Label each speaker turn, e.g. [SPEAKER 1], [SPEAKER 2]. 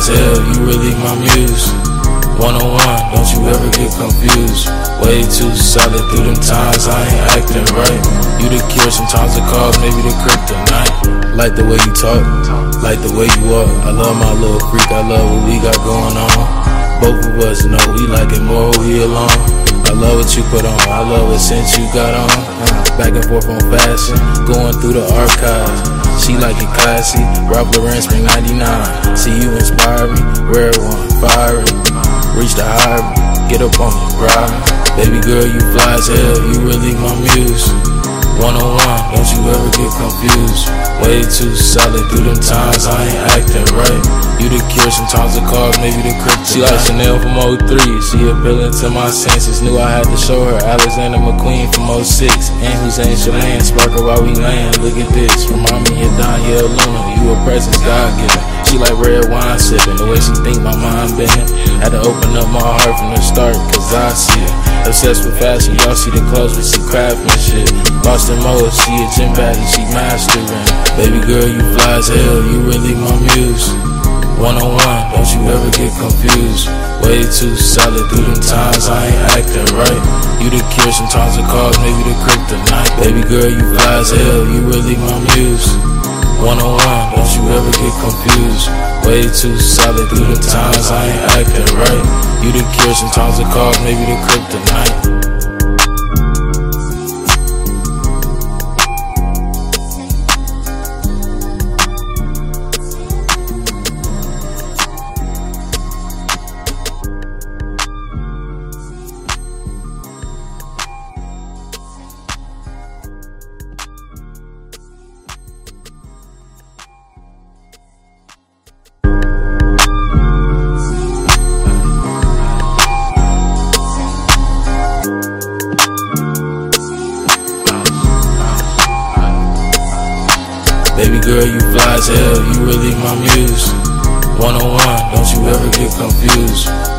[SPEAKER 1] as hell, you really my muse. One-on-one, don't you ever get confused. Way too solid through them times I ain't acting right. You the cure, sometimes the cause, maybe the kryptonite. Like the way you talk, like the way you walk. I love my little freak, I love what we got going on. Both of us know we like it more when we alone. I love what you put on, I love what scent you got on. Back and forth on fashion, going through the archives. She like it classy, Ralph Lauren Spring 99. See you inspire me, rare one, fiery. Reach the high, get up on me, ride. Baby girl, you fly as hell, you really my muse. One-on-one, don't you ever get confused. Way too solid through them times I ain't acting right. You the cure, sometimes the cause, maybe the kryptonite. She like Chanel from 03, she appealing to my senses. Knew I had to show her Alexander McQueen from 06. And Hussein Chalan, sparkle while we land. Look at this, remind me of Danielle Luna. You a presence, God given. She like red wine sipping, the way she think my mind bending. Had to open up my heart from the start, cause I see it. Obsessed with fashion, y'all see the clothes, we see craftsmanship. Lost in mode, she a gym baddie, she mastering. Baby girl, you fly as hell, you really my muse. One-on-one, don't you ever get confused. Way too solid through them times I ain't acting right. You the cure, sometimes the cause, maybe the kryptonite. Baby girl, you fly as hell, you really my muse. One-on-one, don't you ever get confused. Way too solid through the times I ain't acting right. You the cure, sometimes the cause, maybe the kryptonite. Baby girl, you fly as hell, you really my muse. One-on-one, don't you ever get confused.